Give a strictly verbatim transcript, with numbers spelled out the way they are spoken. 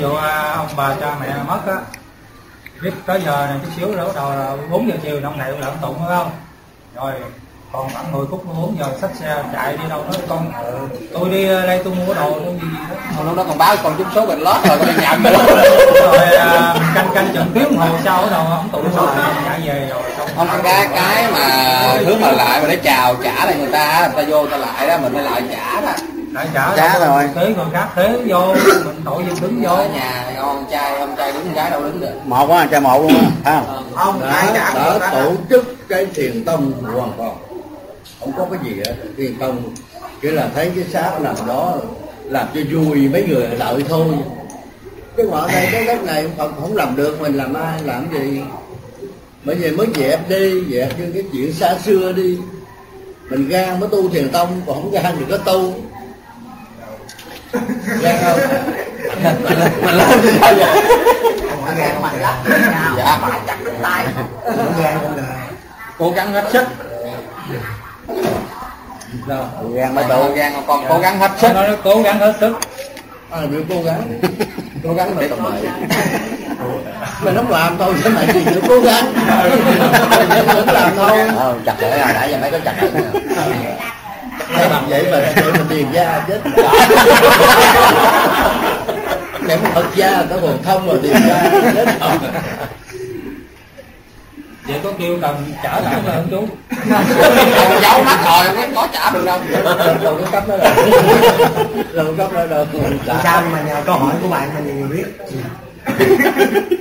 Dù ông bà cha mẹ mất á, biết tới giờ này chút xíu nữa bắt đầu là bốn giờ chiều năm này lợn tụng phải không? Rồi còn khoảng mười phút bốn giờ xách xe chạy đi đâu nói con tôi đi đây tôi mua đồ tôi gì đó. Hồi lúc đó còn báo con trúng số bệnh lót rồi con đi nhầm nữa. Rồi à, canh canh chừng tiếng hồ sau bắt đầu ông tụng xong chạy về rồi xong. Không cái cái mà hướng mà lại mà để chào trả lại người ta, người ta vô người ta lại đó mình mới lại trả đó. Lại trả, trả rồi. rồi. Thế người khác thế vô mình tội gì đứng vô. Ở nhà con trai ông trai đứng gái đâu đứng được. Một á, trai một luôn á. Không, đã, đã tổ chức cái thiền tông hoàn toàn. Không có cái gì hết, thiền tông chỉ là thấy cái xác nằm đó làm cho vui mấy người lợi thôi. Cái họ đây cái đất này không, không làm được mình làm ai làm gì. Bởi vì mới dẹp đi, dẹp như cái chuyện xa xưa đi. Mình gan mới tu thiền tông, còn không gan thì có tu. Gan không? Mình lên thì sao vậy? Gan mạnh lắm. Dạ. Mà chặt cái tay. Gan Cố gắng hết sức. Rồi, gan mới tự gan con cố gắng hết sức. Nó nói cố gắng hết sức. à, mình cố gắng cố gắng mà tầm bậy mình không làm thôi chứ mày gì nữa cố gắng không làm thôi. Ờ, chặt để rồi nãy giờ mấy cái chặt rồi. Hay làm vậy mà để mình tiền ra chết. Để một thật ra có còn thông rồi tiền ra chết rồi. Vậy có kêu cần trả lại không chú? Giấu mắt rồi không có trả được đâu. Đâu có cấp đó đâu. Đâu có cấp đó đâu. Sao mà nhờ câu hỏi của bạn mình nhiều người biết.